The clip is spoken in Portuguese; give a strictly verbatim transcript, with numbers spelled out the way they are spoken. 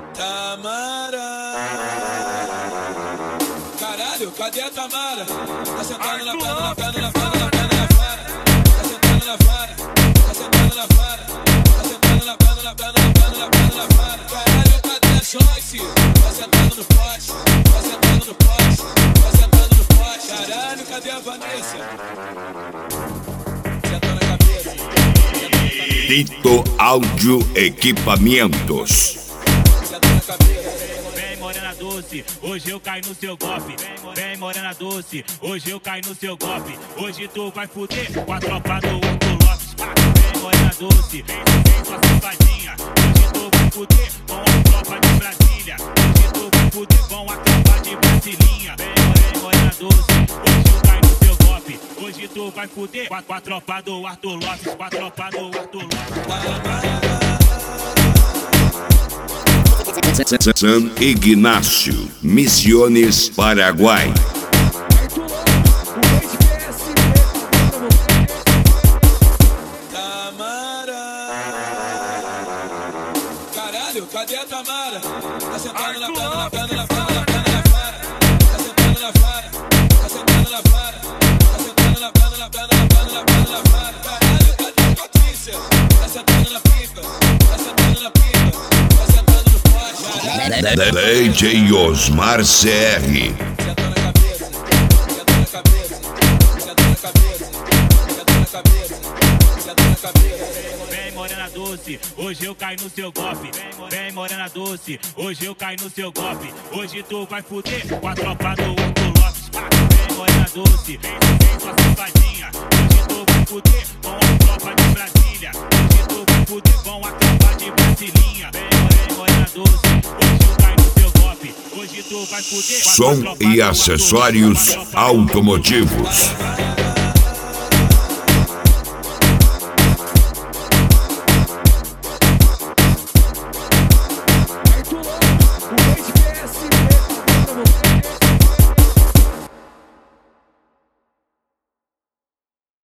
Tamara. Caralho, cadê a Tamara? Tá sentando na perna, na perna, na perna, na perna, na fara. Tá sentando na fara, tá sentando na fara. Tá sentando na perna, na perna, na perna, na perna, na fara. Caralho, cadê a Joyce? Tá sentando no poste, tá sentando no poste, tá sentando no poste. Caralho, cadê a Vanessa? Senta na cabeça. Tito Áudio Equipamentos. Vem morena doce, hoje eu caio no seu golpe. Vem morena doce, hoje eu caio no seu golpe. Hoje tu vai fuder com a tropa do Otto Lopes. Vem morena doce, vem, vem sua safadinha. Hoje tu vai fuder com a tropa de Brasília. Hoje tu vai fuder com a tropa de Brasilinha. Vem morena doce, hoje eu caio no seu golpe. Hoje tu vai fuder com a, com a tropa do Arthur Lopes. Com a tropa do Arthur Lopes. San Ignacio, Misiones, Paraguai. Tamara. Caralho, cadê a Tamara? Tá sentando na perna, na perna, na perna, na perna, na fara. Tá sentando na fara, tá sentando na fara. Tá sentando na perna, na perna, na perna, na perna, na fara. Caralho, cadê a Patrícia? Tá sentando na pica, tá sentando na pica. D J Osmar C R. Senta na cabeça, senta na cabeça, senta na cabeça, senta na cabeça, senta na cabeça. Vem morena doce, hoje eu caio no seu golpe. Vem morena doce, hoje eu caio no seu golpe. Hoje tu vai fuder com a tropa do Otto Lopes. Vem morena doce, vem, vem sua safadinha. Hoje tu vai fuder com a tropa de Brasília. Hoje tu vai fuder com a tropa de Brasilinha. Vem morena doce, hoje eu caio no seu golpe. Hoje tu vai fuder com a Som tropa e do acessórios automotivos.